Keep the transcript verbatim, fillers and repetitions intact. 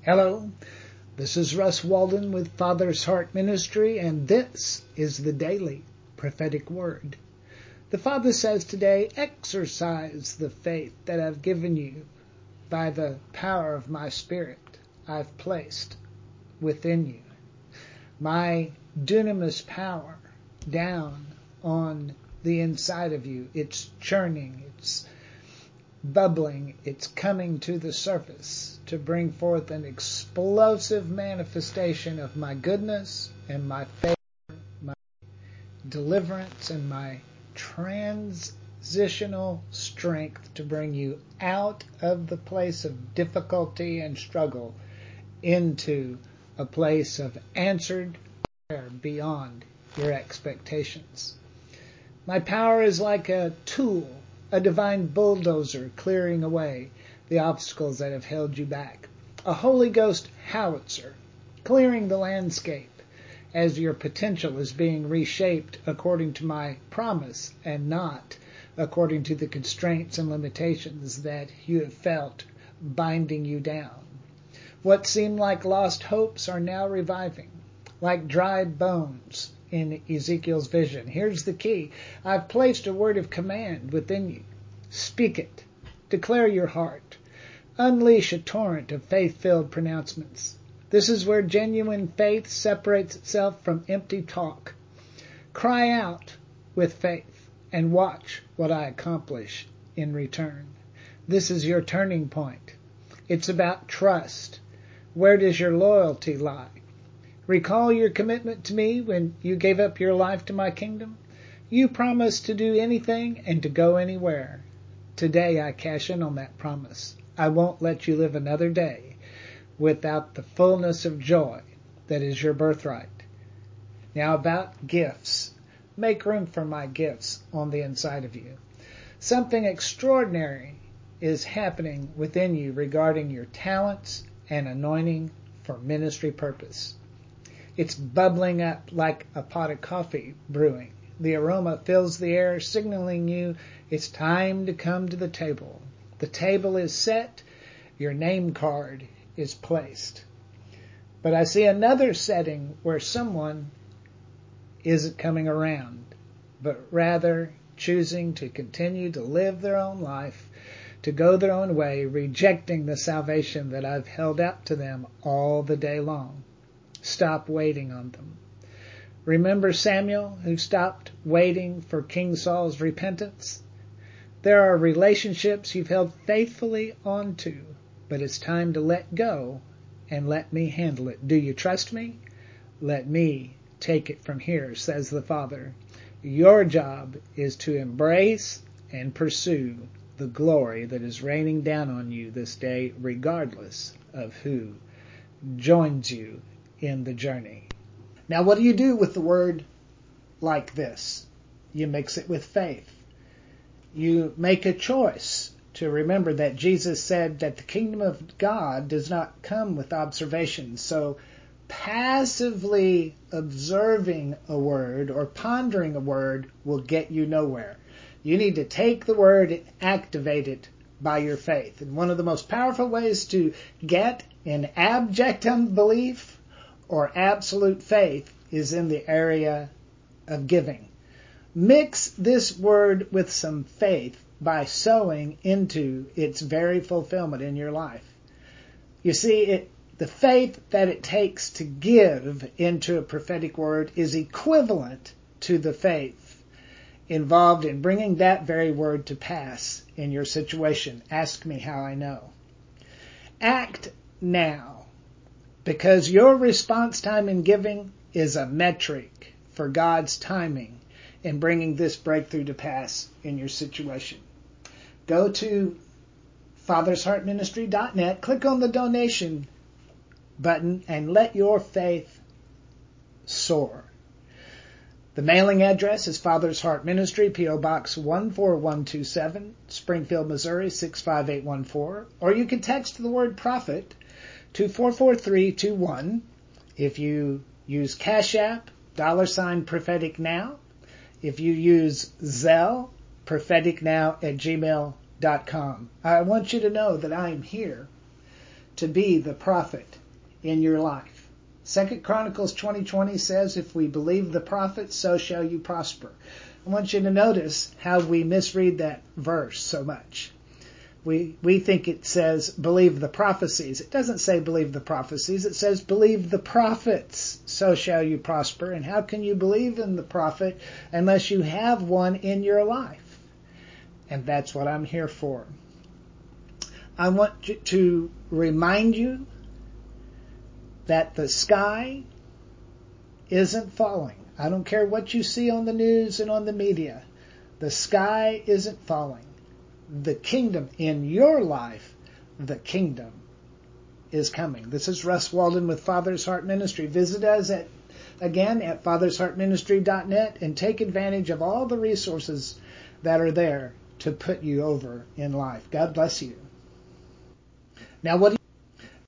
Hello, this is Russ Walden with Father's Heart Ministry, and this is the Daily Prophetic Word. The Father says today, exercise the faith that I've given you by the power of my Spirit I've placed within you. My dunamis power down on the inside of you. It's churning, it's bubbling, it's coming to the surface to bring forth an explosive manifestation of my goodness and my favor, my deliverance and my transitional strength to bring you out of the place of difficulty and struggle into a place of answered prayer beyond your expectations. My power is like a tool, a divine bulldozer clearing away the obstacles that have held you back. A Holy Ghost howitzer clearing the landscape as your potential is being reshaped according to my promise and not according to the constraints and limitations that you have felt binding you down. What seemed like lost hopes are now reviving, like dry bones in Ezekiel's vision. Here's the key. I've placed a word of command within you. Speak it. Declare your heart. Unleash a torrent of faith-filled pronouncements. This is where genuine faith separates itself from empty talk. Cry out with faith and watch what I accomplish in return. This is your turning point. It's about trust. Where does your loyalty lie? Recall your commitment to me when you gave up your life to my kingdom. You promised to do anything and to go anywhere. Today I cash in on that promise. I won't let you live another day without the fullness of joy that is your birthright. Now about gifts. Make room for my gifts on the inside of you. Something extraordinary is happening within you regarding your talents and anointing for ministry purpose. It's bubbling up like a pot of coffee brewing. The aroma fills the air, signaling you it's time to come to the table. The table is set. Your name card is placed. But I see another setting where someone isn't coming around, but rather choosing to continue to live their own life, to go their own way, rejecting the salvation that I've held out to them all the day long. Stop waiting on them. Remember Samuel, who stopped waiting for King Saul's repentance? There are relationships you've held faithfully onto, but it's time to let go and let me handle it. Do you trust me? Let me take it from here, says the Father. Your job is to embrace and pursue the glory that is raining down on you this day, regardless of who joins you in the journey. Now, what do you do with the word like this? You mix it with faith. You make a choice to remember that Jesus said that the kingdom of God does not come with observation. So passively observing a word or pondering a word will get you nowhere. You need to take the word and activate it by your faith. And one of the most powerful ways to get in abject unbelief or absolute faith is in the area of giving. Mix this word with some faith by sowing into its very fulfillment in your life. You see, it, the faith that it takes to give into a prophetic word is equivalent to the faith involved in bringing that very word to pass in your situation. Ask me how I know. Act now, because your response time in giving is a metric for God's timing in bringing this breakthrough to pass in your situation. Go to fathers heart ministry dot net, click on the donation button, and let your faith soar. The mailing address is Father's Heart Ministry, P O Box one four one two seven, Springfield, Missouri six five eight one four, or you can text the word prophet to four four three two one. If you use Cash App, dollar sign prophetic now. If you use Zelle, prophetic now at gmail dot com. I want you to know that I am here to be the prophet in your life. Second Chronicles twenty twenty says, if we believe the prophets, so shall you prosper. I want you to notice how we misread that verse so much. We we think it says believe the prophecies. It doesn't say believe the prophecies. It says believe the prophets, so shall you prosper. And how can you believe in the prophet unless you have one in your life? And that's what I'm here for. I want to remind you that the sky isn't falling. I don't care what you see on the news and on the media. The sky isn't falling. The kingdom in your life, the kingdom is coming. This is Russ Walden with Father's Heart Ministry. Visit us at again at fathers heart ministry dot net and take advantage of all the resources that are there to put you over in life. God bless you. Now, what do you